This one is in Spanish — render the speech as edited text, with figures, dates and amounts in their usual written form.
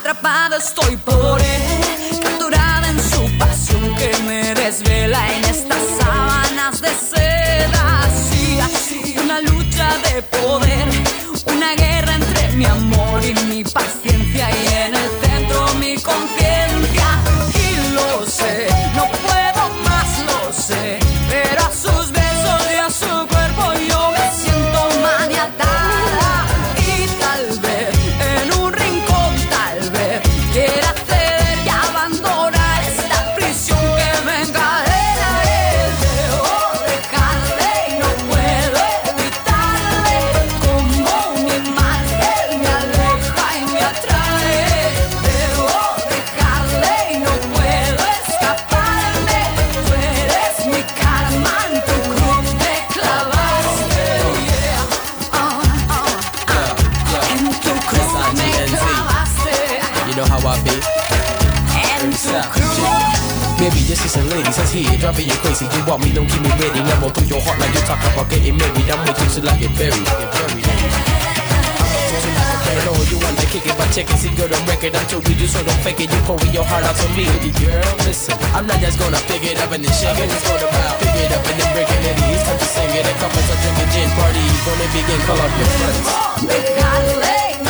Atrapada estoy por él, capturada en su pasión que me desvela en estas sábanas de seda. Así, una lucha de poder, una guerra entre mi amor y mi paciencia, y en el centro mi conciencia. Y lo sé, no puedo más, lo sé, pero a sus besos y a su cuerpo yo me siento maniatada. Y tal vez en un rincón, tal vez quiera ceder y abandonar esta prisión que me encadena. Debo dejarle y no puedo evitarle, como un imán él me aleja y me atrae. Debo dejarle y no puedo escaparme, tú eres mi karma, en tu cruz me clavaste. En tu cruz me clavaste. You know how I be. En tu cruz. Baby, this is a ladies, that's here, driving you crazy. You want me, don't keep me ready. Never through your heart like you talk about getting married. I'm with you till I get buried. I know you wanna kick it, but check it, see good on record. I told you so don't fake it. You pouring your heart out to me, girl. Listen, I'm not just gonna pick it up and then shake it. It's gonna pick it up and then break it. It's time to sing it. A couple of drinking gin party, gonna begin. Call up your friends. Dejarle